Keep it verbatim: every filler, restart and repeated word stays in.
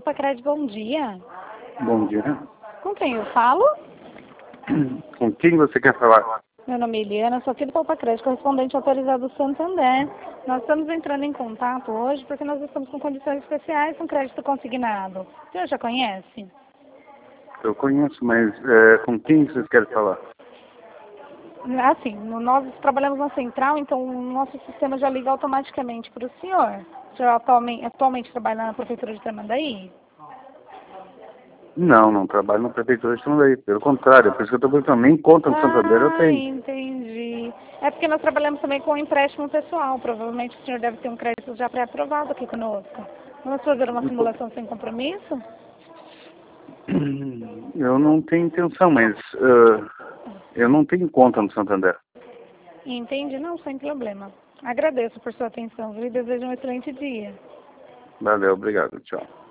Poupacred, bom dia. Bom dia. Com quem eu falo? Com quem você quer falar? Meu nome é Eliana, sou aqui do Poupacred, correspondente autorizado do Santander. Nós estamos entrando em contato hoje porque nós estamos com condições especiais com crédito consignado. O senhor já conhece? Eu conheço, mas é, com quem vocês querem falar? Assim, no- nós trabalhamos na central, então o nosso sistema já liga automaticamente para o senhor. O senhor atualmente, atualmente trabalha na Prefeitura de Tramandaí? Não, não trabalho na prefeitura de Tramandaí. Pelo contrário, por isso que eu estou perguntando, nem conta no Santander eu Ah, tenho. entendi. É porque nós trabalhamos também com empréstimo pessoal. Provavelmente o senhor deve ter um crédito já pré-aprovado aqui conosco. Vamos fazer uma simulação sem compromisso? Eu não tenho intenção, mas uh, eu não tenho conta no Santander. Entendi, não, sem problema. Agradeço por sua atenção, viu? E desejo um excelente dia. Valeu, obrigado, tchau.